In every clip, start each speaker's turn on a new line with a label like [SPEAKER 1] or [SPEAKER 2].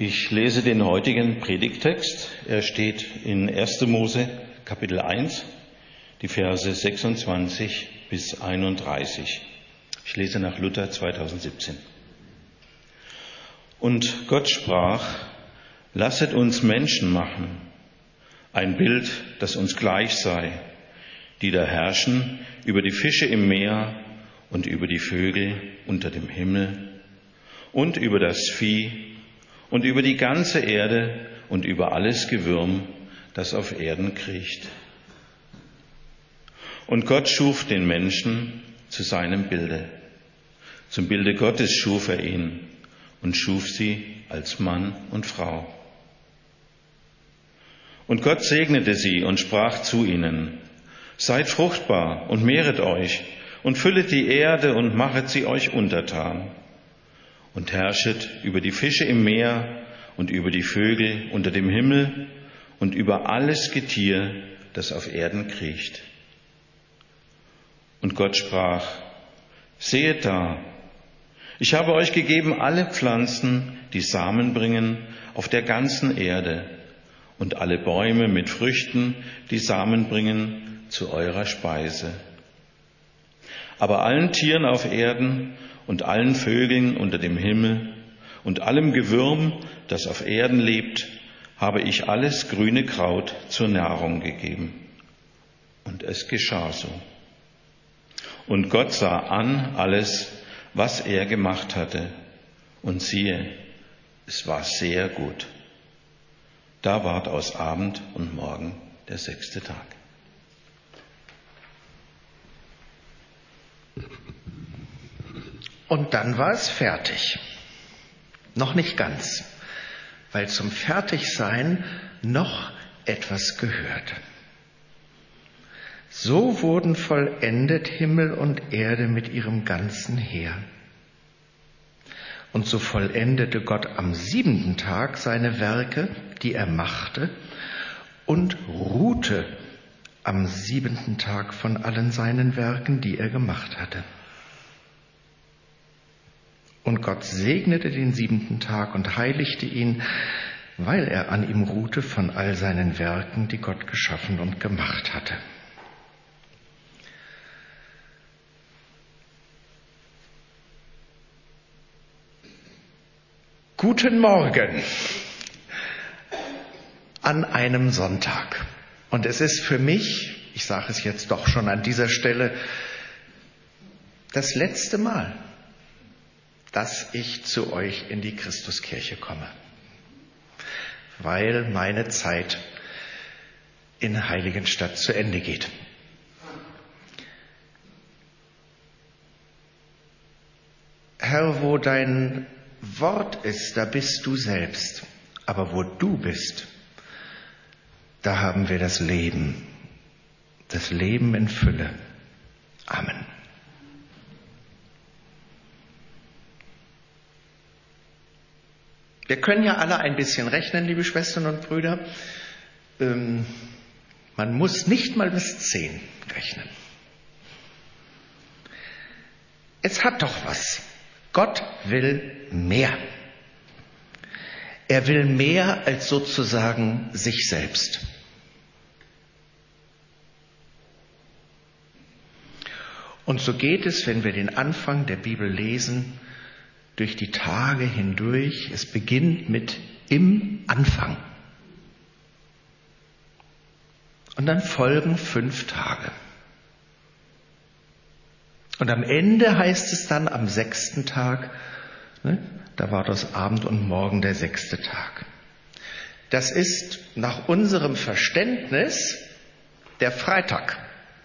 [SPEAKER 1] Ich lese den heutigen Predigttext. Er steht in 1. Mose, Kapitel 1, die Verse 26 bis 31. Ich lese nach Luther 2017. Und Gott sprach: Lasset uns Menschen machen, ein Bild, das uns gleich sei, die da herrschen über die Fische im Meer und über die Vögel unter dem Himmel und über das Vieh und über die ganze Erde und über alles Gewürm, das auf Erden kriecht. Und Gott schuf den Menschen zu seinem Bilde. Zum Bilde Gottes schuf er ihn und schuf sie als Mann und Frau. Und Gott segnete sie und sprach zu ihnen: Seid fruchtbar und mehret euch und füllet die Erde und machet sie euch untertan. Und herrschet über die Fische im Meer und über die Vögel unter dem Himmel und über alles Getier, das auf Erden kriecht. Und Gott sprach: Sehet da, ich habe euch gegeben alle Pflanzen, die Samen bringen, auf der ganzen Erde, und alle Bäume mit Früchten, die Samen bringen, zu eurer Speise. Aber allen Tieren auf Erden und allen Vögeln unter dem Himmel und allem Gewürm, das auf Erden lebt, habe ich alles grüne Kraut zur Nahrung gegeben. Und es geschah so. Und Gott sah an alles, was er gemacht hatte, und siehe, es war sehr gut. Da ward aus Abend und Morgen der 6. Tag.
[SPEAKER 2] Und dann war es fertig. Noch nicht ganz, weil zum Fertigsein noch etwas gehört. So wurden vollendet Himmel und Erde mit ihrem ganzen Heer. Und so vollendete Gott am 7. Tag seine Werke, die er machte, und ruhte am 7. Tag von allen seinen Werken, die er gemacht hatte. Und Gott segnete den 7. Tag und heiligte ihn, weil er an ihm ruhte von all seinen Werken, die Gott geschaffen und gemacht hatte. Guten Morgen an einem Sonntag. Und es ist für mich, ich sage es jetzt doch schon an dieser Stelle, das letzte Mal, dass ich zu euch in die Christuskirche komme, weil meine Zeit in Heiligenstadt zu Ende geht. Herr, wo dein Wort ist, da bist du selbst, aber wo du bist, da haben wir das Leben in Fülle. Amen. Wir können ja alle ein bisschen rechnen, liebe Schwestern und Brüder. Man muss nicht mal bis 10 rechnen. Es hat doch was. Gott will mehr. Er will mehr als sozusagen sich selbst. Und so geht es, wenn wir den Anfang der Bibel lesen, durch die Tage hindurch. Es beginnt mit im Anfang. Und dann folgen 5 Tage. Und am Ende heißt es dann am 6. Tag, da war das Abend und Morgen der 6. Tag. Das ist nach unserem Verständnis der Freitag.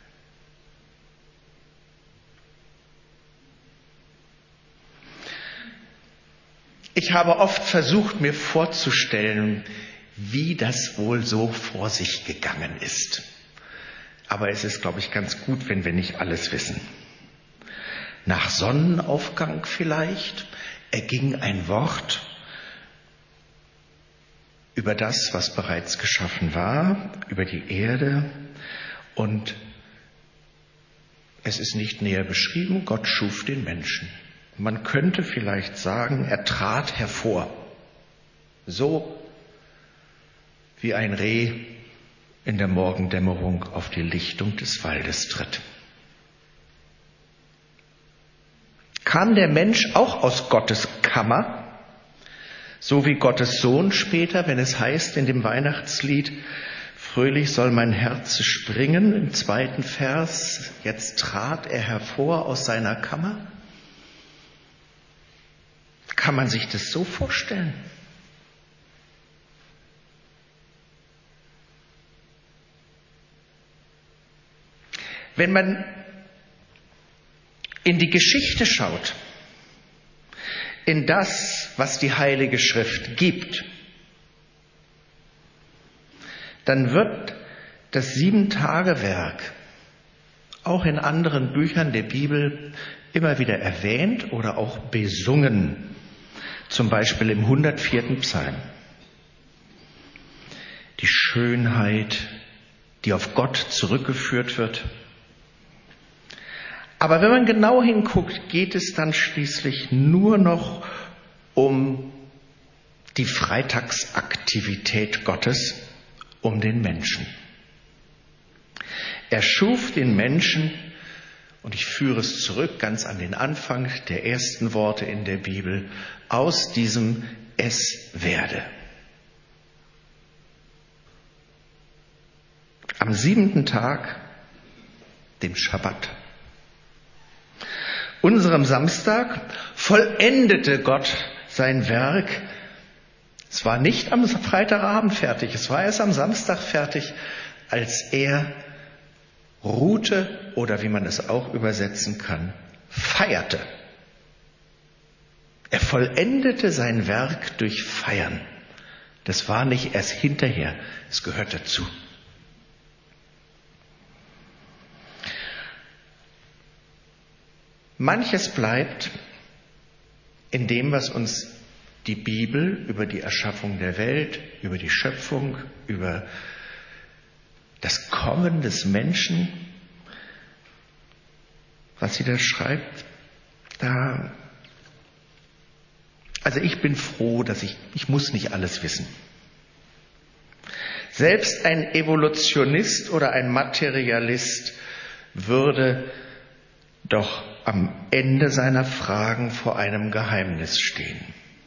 [SPEAKER 2] Ich habe oft versucht, mir vorzustellen, wie das wohl so vor sich gegangen ist. Aber es ist, glaube ich, ganz gut, wenn wir nicht alles wissen. Nach Sonnenaufgang vielleicht erging ein Wort über das, was bereits geschaffen war, über die Erde. Und es ist nicht näher beschrieben, Gott schuf den Menschen. Man könnte vielleicht sagen, er trat hervor. so wie ein Reh in der Morgendämmerung auf die Lichtung des Waldes tritt. Kam der Mensch auch aus Gottes Kammer, so wie Gottes Sohn später, wenn es heißt in dem Weihnachtslied, fröhlich soll mein Herz springen, im 2. Vers, jetzt trat er hervor aus seiner Kammer? Kann man sich das so vorstellen? Wenn man in die Geschichte schaut, in das, was die Heilige Schrift gibt, dann wird das 7-Tage-Werk auch in anderen Büchern der Bibel immer wieder erwähnt oder auch besungen. Zum Beispiel im 104. Psalm. Die Schönheit, die auf Gott zurückgeführt wird. Aber wenn man genau hinguckt, geht es dann schließlich nur noch um die Freitagsaktivität Gottes, um den Menschen. Er schuf den Menschen, und ich führe es zurück ganz an den Anfang der ersten Worte in der Bibel, aus diesem Es werde. Am 7. Tag, dem Schabbat, unserem Samstag, vollendete Gott sein Werk. Es war nicht am Freitagabend fertig, es war erst am Samstag fertig, als er ruhte oder wie man es auch übersetzen kann, feierte. Er vollendete sein Werk durch Feiern. Das war nicht erst hinterher, es gehört dazu. Manches bleibt in dem, was uns die Bibel über die Erschaffung der Welt, über die Schöpfung, über das Kommen des Menschen, was sie da schreibt, also ich bin froh, dass ich muss nicht alles wissen. Selbst ein Evolutionist oder ein Materialist würde doch am Ende seiner Fragen vor einem Geheimnis stehen,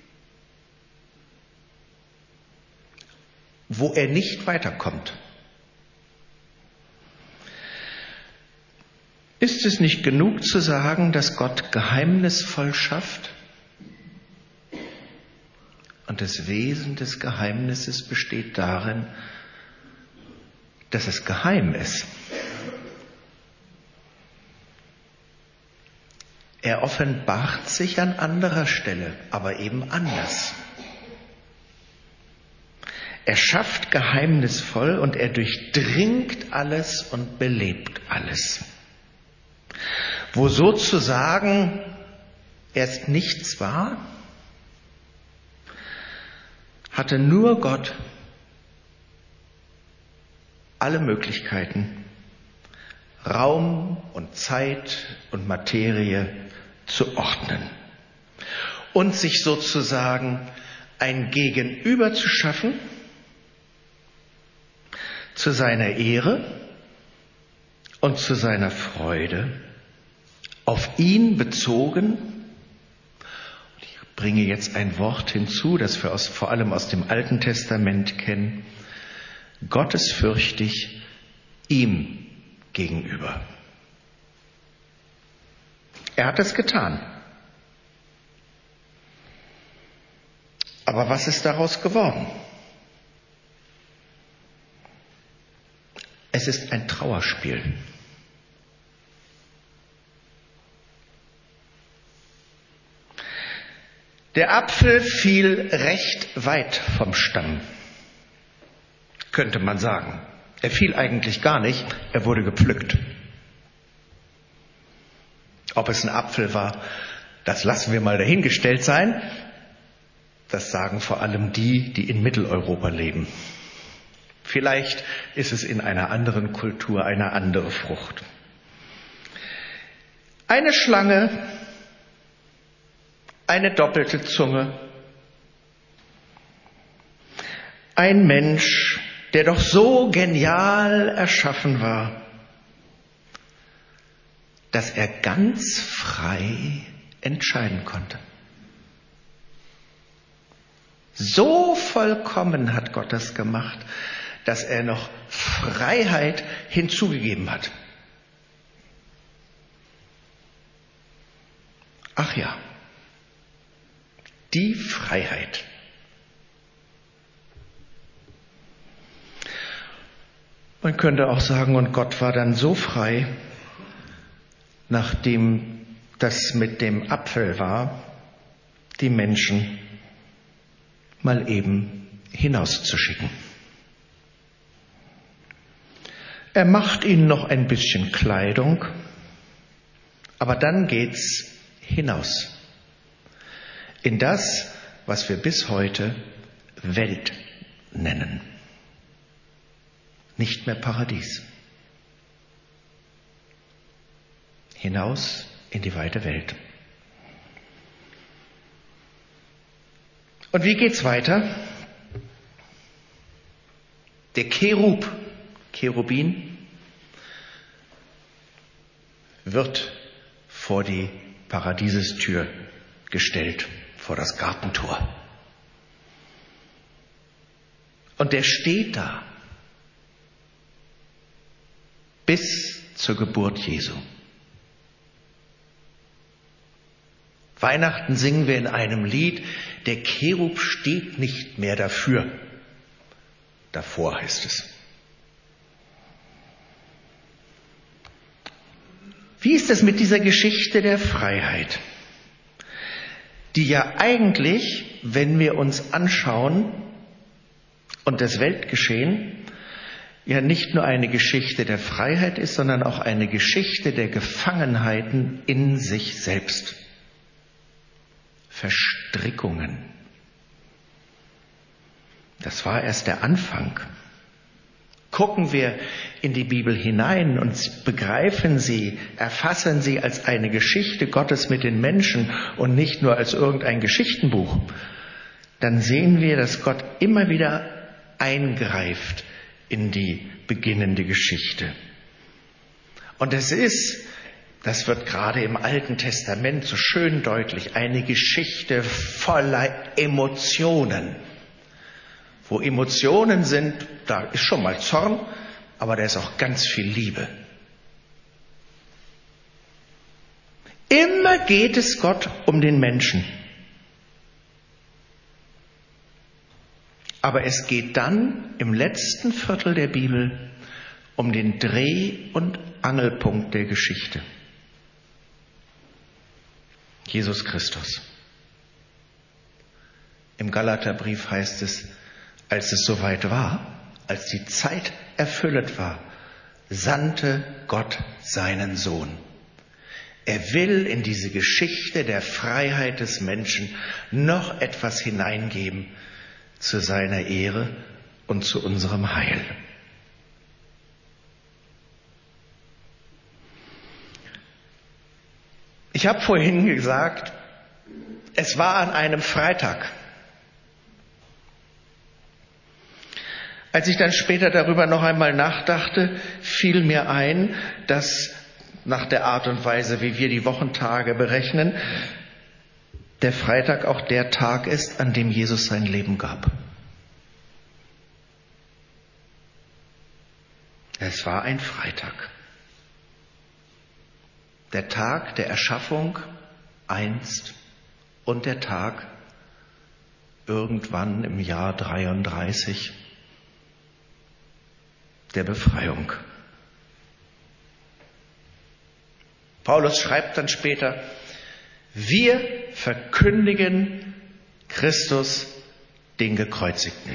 [SPEAKER 2] wo er nicht weiterkommt. Ist es nicht genug zu sagen, dass Gott geheimnisvoll schafft? Und das Wesen des Geheimnisses besteht darin, dass es geheim ist. Er offenbart sich an anderer Stelle, aber eben anders. Er schafft geheimnisvoll und er durchdringt alles und belebt alles. Wo sozusagen erst nichts war, hatte nur Gott alle Möglichkeiten, Raum und Zeit und Materie zu ordnen und sich sozusagen ein Gegenüber zu schaffen zu seiner Ehre und zu seiner Freude, auf ihn bezogen. Ich bringe jetzt ein Wort hinzu, das wir vor allem aus dem Alten Testament kennen: gottesfürchtig ihm gegenüber. Er hat es getan. Aber was ist daraus geworden? Es ist ein Trauerspiel. Der Apfel fiel recht weit vom Stamm, könnte man sagen. Er fiel eigentlich gar nicht, er wurde gepflückt. Ob es ein Apfel war, das lassen wir mal dahingestellt sein. Das sagen vor allem die, die in Mitteleuropa leben. Vielleicht ist es in einer anderen Kultur eine andere Frucht. Eine Schlange, eine doppelte Zunge, Ein Mensch, der doch so genial erschaffen war, dass er ganz frei entscheiden konnte. So vollkommen hat Gott das gemacht, dass er noch Freiheit hinzugegeben hat. Ach ja, die Freiheit. Man könnte auch sagen, und Gott war dann so frei, nachdem das mit dem Apfel war, die Menschen mal eben hinauszuschicken. Er macht ihnen noch ein bisschen Kleidung, aber dann geht's hinaus in das, was wir bis heute Welt nennen. Nicht mehr Paradies. Hinaus in die weite Welt. Und wie geht's weiter? Der Cherubin, wird vor die Paradiesestür gestellt, vor das Gartentor. Und der steht da bis zur Geburt Jesu. Weihnachten singen wir in einem Lied, der Cherub steht nicht mehr dafür. Davor heißt es. Wie ist es mit dieser Geschichte der Freiheit, die ja eigentlich, wenn wir uns anschauen und das Weltgeschehen, ja nicht nur eine Geschichte der Freiheit ist, sondern auch eine Geschichte der Gefangenheiten in sich selbst. Verstrickungen. Das war erst der Anfang. Gucken wir in die Bibel hinein und begreifen sie, erfassen sie als eine Geschichte Gottes mit den Menschen und nicht nur als irgendein Geschichtenbuch, dann sehen wir, dass Gott immer wieder eingreift in die beginnende Geschichte. Und es ist, das wird gerade im Alten Testament so schön deutlich, eine Geschichte voller Emotionen. Wo Emotionen sind, da ist schon mal Zorn, aber da ist auch ganz viel Liebe. Immer geht es Gott um den Menschen. Aber es geht dann im letzten Viertel der Bibel um den Dreh- und Angelpunkt der Geschichte. Jesus Christus. Im Galaterbrief heißt es, als es soweit war, als die Zeit erfüllet war, sandte Gott seinen Sohn. Er will in diese Geschichte der Freiheit des Menschen noch etwas hineingeben zu seiner Ehre und zu unserem Heil. Ich habe vorhin gesagt, es war an einem Freitag. Als ich dann später darüber noch einmal nachdachte, fiel mir ein, dass nach der Art und Weise, wie wir die Wochentage berechnen, der Freitag auch der Tag ist, an dem Jesus sein Leben gab. Es war ein Freitag. Der Tag der Erschaffung einst und der Tag irgendwann im Jahr 33 der Befreiung. Paulus schreibt dann später, wir verkündigen Christus, den Gekreuzigten.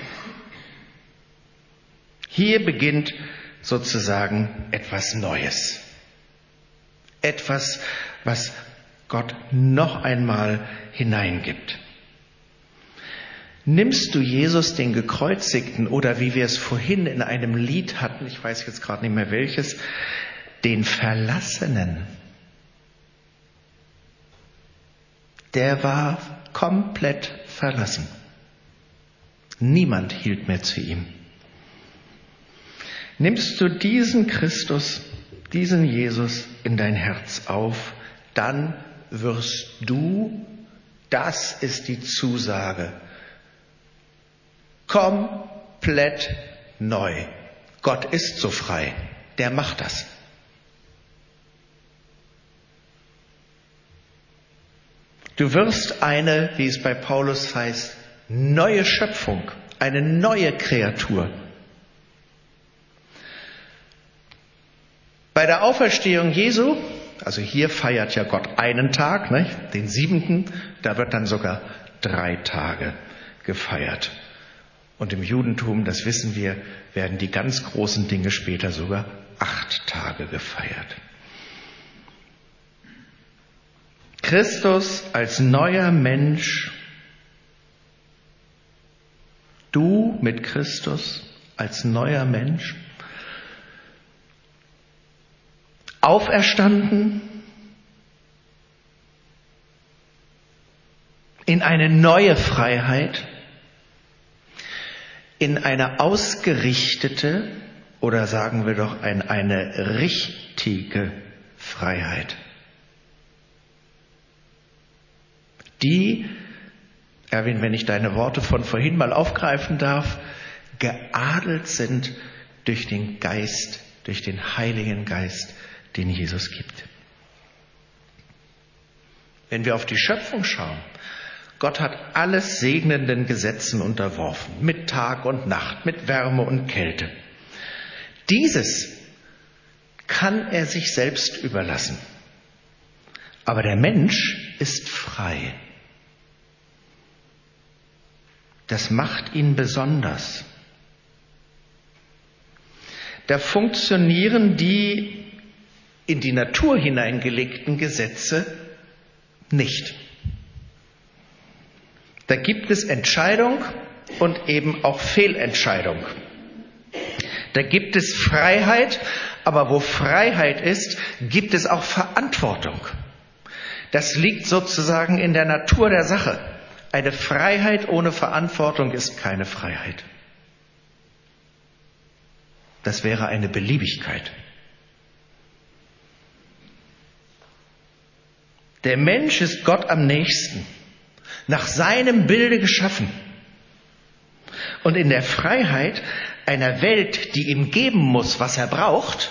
[SPEAKER 2] Hier beginnt sozusagen etwas Neues. Etwas, was Gott noch einmal hineingibt. Nimmst du Jesus, den Gekreuzigten, oder wie wir es vorhin in einem Lied hatten, ich weiß jetzt gerade nicht mehr welches, den Verlassenen, der war komplett verlassen. Niemand hielt mehr zu ihm. Nimmst du diesen Christus, diesen Jesus in dein Herz auf, dann wirst du, das ist die Zusage, komplett neu. Gott ist so frei, der macht das. Du wirst eine, wie es bei Paulus heißt, neue Schöpfung, eine neue Kreatur. Bei der Auferstehung Jesu, also hier feiert ja Gott einen Tag, ne, den 7., da wird dann sogar 3 Tage gefeiert. Und im Judentum, das wissen wir, werden die ganz großen Dinge später sogar 8 Tage gefeiert. Christus als neuer Mensch, du mit Christus als neuer Mensch, auferstanden in eine neue Freiheit, in eine ausgerichtete oder sagen wir doch eine richtige Freiheit, die, Erwin, wenn ich deine Worte von vorhin mal aufgreifen darf, geadelt sind durch den Geist, durch den Heiligen Geist, den Jesus gibt. Wenn wir auf die Schöpfung schauen, Gott hat alles segnenden Gesetzen unterworfen, mit Tag und Nacht, mit Wärme und Kälte. Dieses kann er sich selbst überlassen. Aber der Mensch ist frei. Das macht ihn besonders. Da funktionieren die in die Natur hineingelegten Gesetze nicht. Da gibt es Entscheidung und eben auch Fehlentscheidung. Da gibt es Freiheit, aber wo Freiheit ist, gibt es auch Verantwortung. Das liegt sozusagen in der Natur der Sache. Eine Freiheit ohne Verantwortung ist keine Freiheit. Das wäre eine Beliebigkeit. Der Mensch ist Gott am nächsten, nach seinem Bilde geschaffen. Und in der Freiheit einer Welt, die ihm geben muss, was er braucht,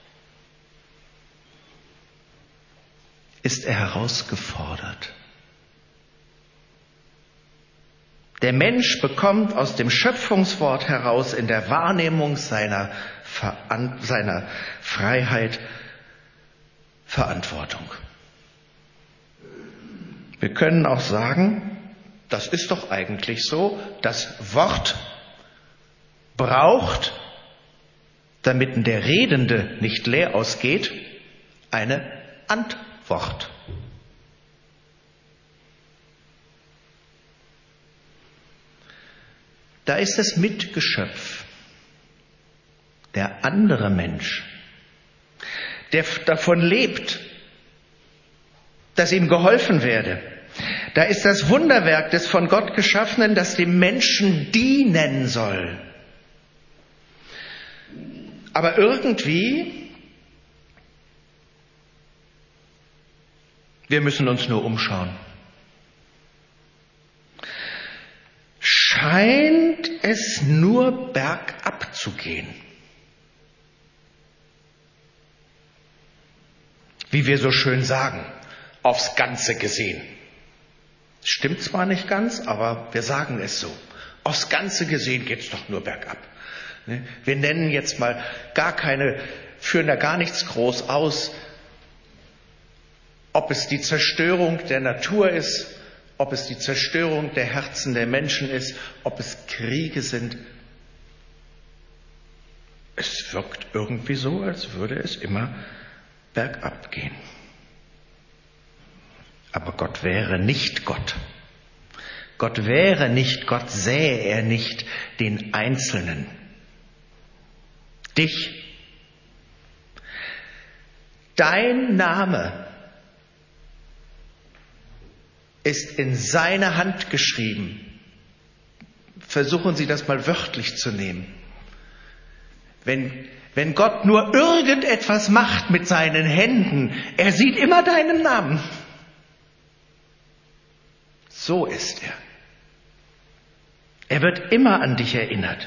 [SPEAKER 2] ist er herausgefordert. Der Mensch bekommt aus dem Schöpfungswort heraus in der Wahrnehmung seiner Freiheit Verantwortung. Wir können auch sagen, das ist doch eigentlich so, das Wort braucht, damit der Redende nicht leer ausgeht, eine Antwort. Da ist das Mitgeschöpf, der andere Mensch, der davon lebt, dass ihm geholfen werde. Da ist das Wunderwerk des von Gott Geschaffenen, das dem Menschen dienen soll. Aber irgendwie, wir müssen uns nur umschauen, scheint es nur bergab zu gehen. Wie wir so schön sagen, aufs Ganze gesehen. Stimmt zwar nicht ganz, aber wir sagen es so. Aufs Ganze gesehen geht's doch nur bergab. Wir nennen jetzt mal führen da gar nichts groß aus, ob es die Zerstörung der Natur ist, ob es die Zerstörung der Herzen der Menschen ist, ob es Kriege sind. Es wirkt irgendwie so, als würde es immer bergab gehen. Aber Gott wäre nicht Gott. Gott wäre nicht Gott, sähe er nicht den Einzelnen. Dich. Dein Name ist in seine Hand geschrieben. Versuchen Sie das mal wörtlich zu nehmen. Wenn Gott nur irgendetwas macht mit seinen Händen, er sieht immer deinen Namen. So ist er. Er wird immer an dich erinnert.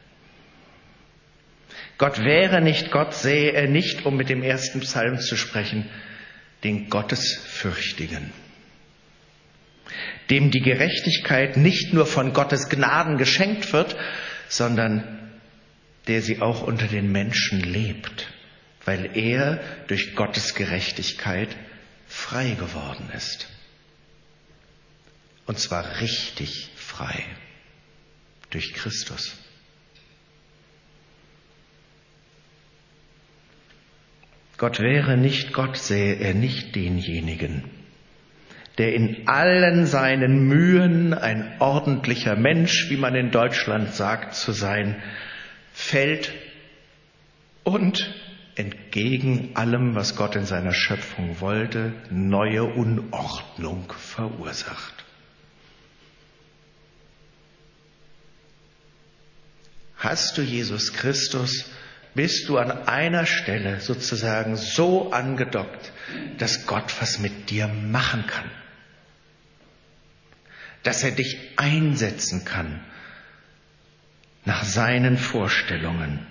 [SPEAKER 2] Gott wäre nicht Gott, sähe er nicht, um mit dem ersten Psalm zu sprechen, den Gottesfürchtigen, dem die Gerechtigkeit nicht nur von Gottes Gnaden geschenkt wird, sondern der sie auch unter den Menschen lebt, weil er durch Gottes Gerechtigkeit frei geworden ist. Und zwar richtig frei durch Christus. Gott wäre nicht Gott, sähe er nicht denjenigen, der in allen seinen Mühen ein ordentlicher Mensch, wie man in Deutschland sagt, zu sein, fällt und entgegen allem, was Gott in seiner Schöpfung wollte, neue Unordnung verursacht. Hast du Jesus Christus, bist du an einer Stelle sozusagen so angedockt, dass Gott was mit dir machen kann. Dass er dich einsetzen kann nach seinen Vorstellungen.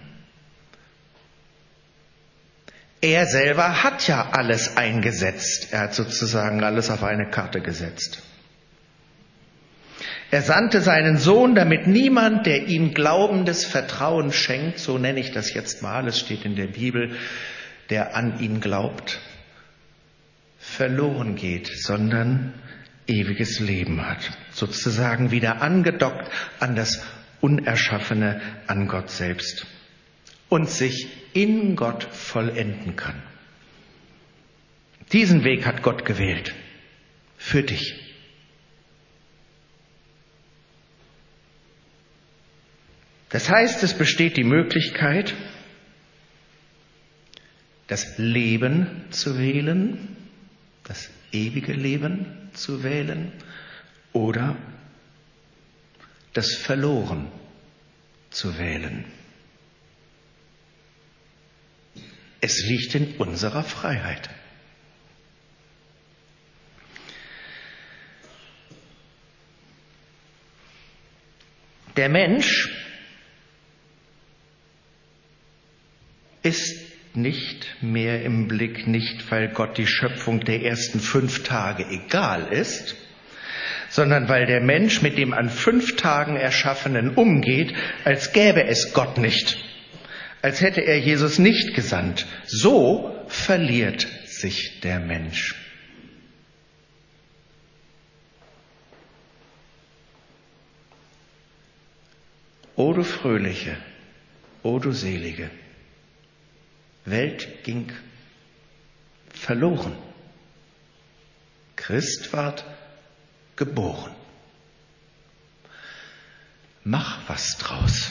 [SPEAKER 2] Er selber hat ja alles eingesetzt. Er hat sozusagen alles auf eine Karte gesetzt. Er sandte seinen Sohn, damit niemand, der ihm glaubendes Vertrauen schenkt, so nenne ich das jetzt mal, es steht in der Bibel, der an ihn glaubt, verloren geht, sondern ewiges Leben hat. Sozusagen wieder angedockt an das Unerschaffene, an Gott selbst. Und sich in Gott vollenden kann. Diesen Weg hat Gott gewählt. Für dich. Das heißt, es besteht die Möglichkeit, das Leben zu wählen, das ewige Leben zu wählen oder das Verloren zu wählen. Es liegt in unserer Freiheit. Der Mensch ist nicht mehr im Blick, nicht weil Gott die Schöpfung der ersten 5 Tage egal ist, sondern weil der Mensch mit dem an 5 Tagen Erschaffenen umgeht, als gäbe es Gott nicht, als hätte er Jesus nicht gesandt. So verliert sich der Mensch. O du Fröhliche, o du Selige, Welt ging verloren. Christ ward geboren. Mach was draus.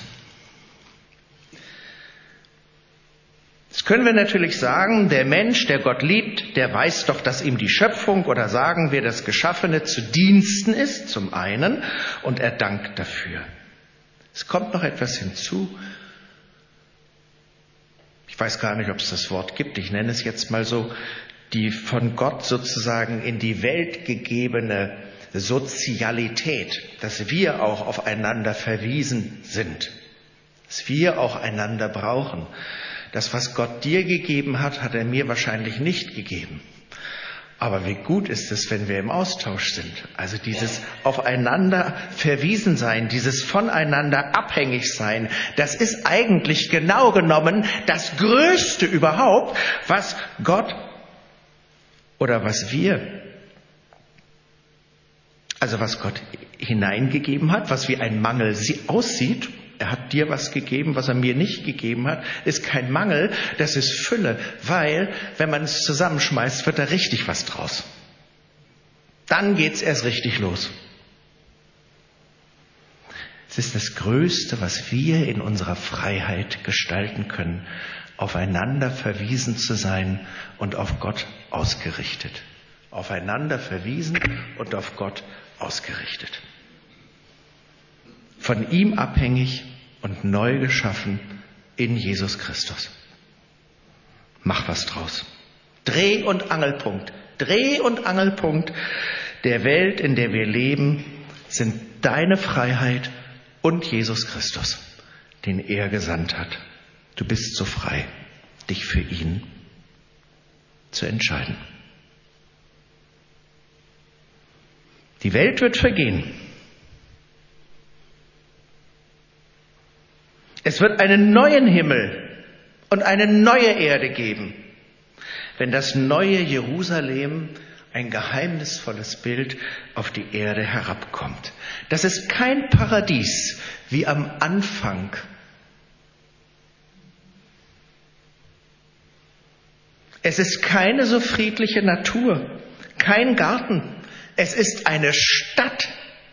[SPEAKER 2] Jetzt können wir natürlich sagen, der Mensch, der Gott liebt, der weiß doch, dass ihm die Schöpfung oder sagen wir das Geschaffene zu Diensten ist, zum einen, und er dankt dafür. Es kommt noch etwas hinzu. Ich weiß gar nicht, ob es das Wort gibt, ich nenne es jetzt mal so, die von Gott sozusagen in die Welt gegebene Sozialität, dass wir auch aufeinander verwiesen sind, dass wir auch einander brauchen. Das, was Gott dir gegeben hat, hat er mir wahrscheinlich nicht gegeben. Aber wie gut ist es, wenn wir im Austausch sind? Also dieses aufeinander verwiesen sein, dieses voneinander abhängig sein, das ist eigentlich genau genommen das Größte überhaupt, was Gott oder was Gott hineingegeben hat, was wie ein Mangel aussieht. Er hat dir was gegeben, was er mir nicht gegeben hat, ist kein Mangel, das ist Fülle, weil, wenn man es zusammenschmeißt, wird da richtig was draus. Dann geht's erst richtig los. Es ist das Größte, was wir in unserer Freiheit gestalten können, aufeinander verwiesen zu sein und auf Gott ausgerichtet. Aufeinander verwiesen und auf Gott ausgerichtet. von ihm abhängig und neu geschaffen in Jesus Christus. Mach was draus. Dreh- und Angelpunkt der Welt, in der wir leben, sind deine Freiheit und Jesus Christus, den er gesandt hat. Du bist so frei, dich für ihn zu entscheiden. Die Welt wird vergehen. Es wird einen neuen Himmel und eine neue Erde geben, wenn das neue Jerusalem, ein geheimnisvolles Bild, auf die Erde herabkommt. Das ist kein Paradies wie am Anfang. Es ist keine so friedliche Natur, kein Garten. Es ist eine Stadt,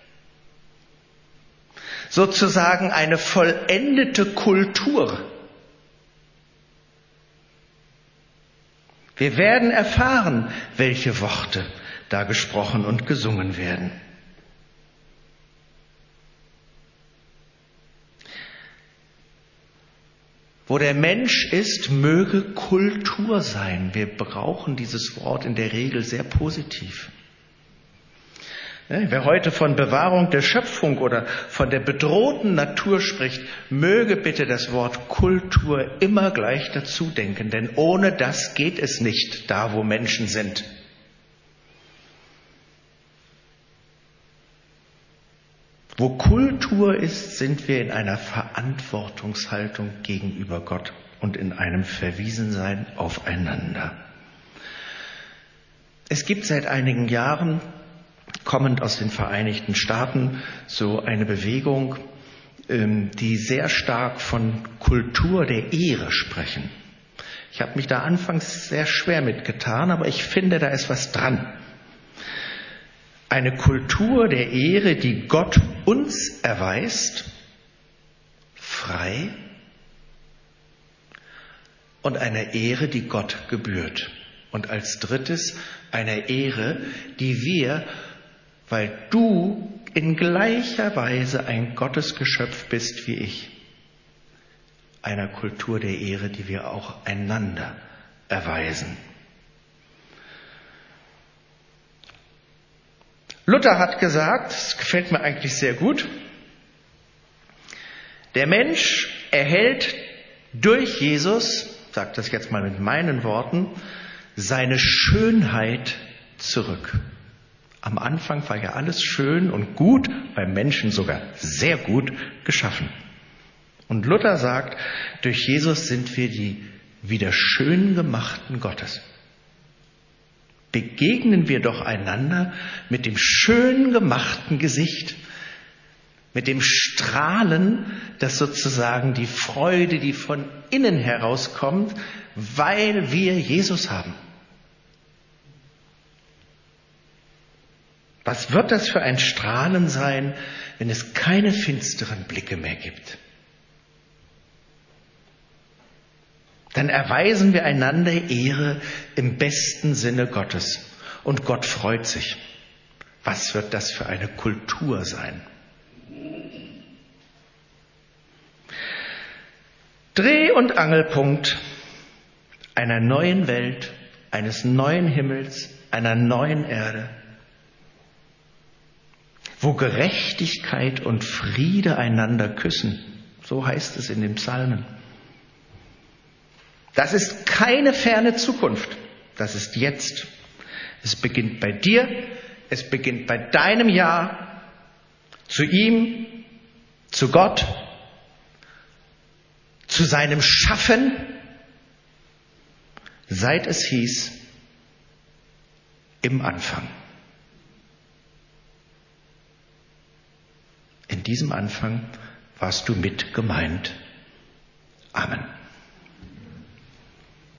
[SPEAKER 2] sozusagen eine vollendete Kultur. Wir werden erfahren, welche Worte da gesprochen und gesungen werden. Wo der Mensch ist, möge Kultur sein. Wir brauchen dieses Wort in der Regel sehr positiv. Wer heute von Bewahrung der Schöpfung oder von der bedrohten Natur spricht, möge bitte das Wort Kultur immer gleich dazu denken, denn ohne das geht es nicht, da wo Menschen sind. Wo Kultur ist, sind wir in einer Verantwortungshaltung gegenüber Gott und in einem Verwiesensein aufeinander. Es gibt seit einigen Jahren, kommend aus den Vereinigten Staaten, so eine Bewegung, die sehr stark von Kultur der Ehre sprechen. Ich habe mich da anfangs sehr schwer mitgetan, aber ich finde, da ist was dran. Eine Kultur der Ehre, die Gott uns erweist, frei, und eine Ehre, die Gott gebührt. Und als drittes eine Ehre, die wir, weil du in gleicher Weise ein Gottesgeschöpf bist wie ich, einer Kultur der Ehre, die wir auch einander erweisen. Luther hat gesagt, das gefällt mir eigentlich sehr gut, der Mensch erhält durch Jesus, sagt das jetzt mal mit meinen Worten, seine Schönheit zurück. Am Anfang war ja alles schön und gut, beim Menschen sogar sehr gut geschaffen. Und Luther sagt, durch Jesus sind wir die wieder schön gemachten Gottes. Begegnen wir doch einander mit dem schön gemachten Gesicht, mit dem Strahlen, das sozusagen die Freude, die von innen herauskommt, weil wir Jesus haben. Was wird das für ein Strahlen sein, wenn es keine finsteren Blicke mehr gibt? Dann erweisen wir einander Ehre im besten Sinne Gottes. Und Gott freut sich. Was wird das für eine Kultur sein? Dreh- und Angelpunkt einer neuen Welt, eines neuen Himmels, einer neuen Erde, wo Gerechtigkeit und Friede einander küssen. So heißt es in den Psalmen. Das ist keine ferne Zukunft. Das ist jetzt. Es beginnt bei dir. Es beginnt bei deinem Ja zu ihm, zu Gott, zu seinem Schaffen, seit es hieß, im Anfang. In diesem Anfang warst du mit gemeint. Amen.